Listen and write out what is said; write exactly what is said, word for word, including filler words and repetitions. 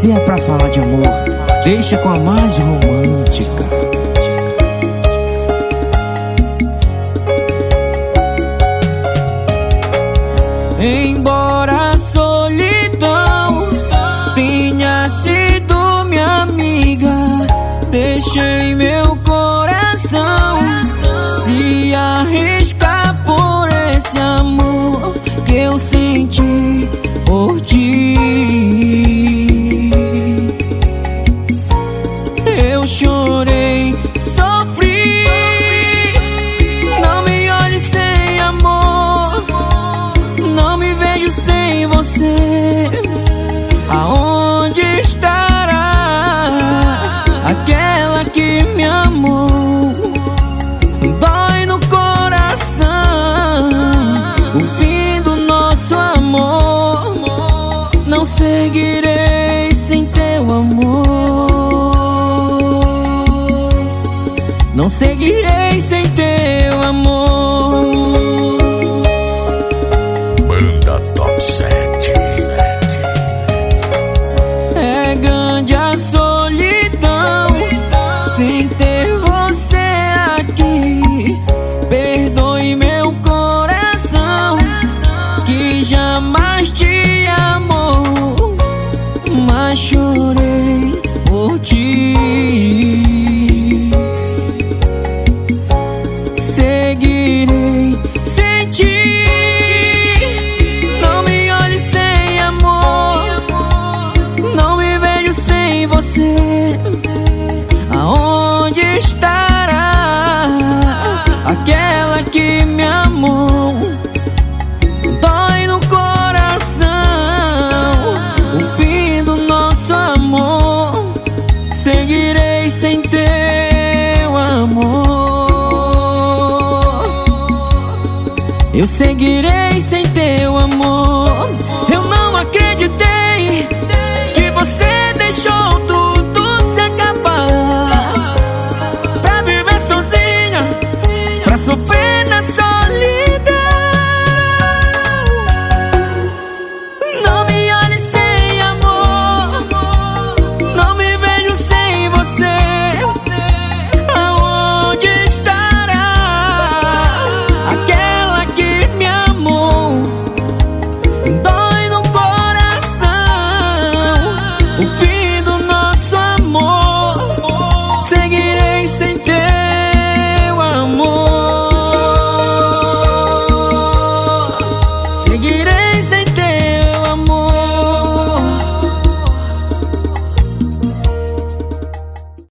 Se é pra falar de amor, deixa com a mais romântica. Embora a solidão tenha sido minha amiga, deixei meu coração se arriscar por esse amor que eu senti por ti. Eu chorei, sofri, não me olhe sem amor, não me vejo sem você. Aonde estará aquela que me amou? Dói no coração o fim do nosso amor. Não seguirei sem teu amor, não seguirei sem teu amor. Banda Top sete. É grande a solidão sem ter você aqui. Perdoe meu coração que jamais te amou, mas chorei por ti. Seguirei sem ti, não me olhe sem amor, não me vejo sem você. Aonde estará aquela que me amou? Dói no coração o fim do nosso amor. Seguirei sem teu amor, eu seguirei sem teu amor.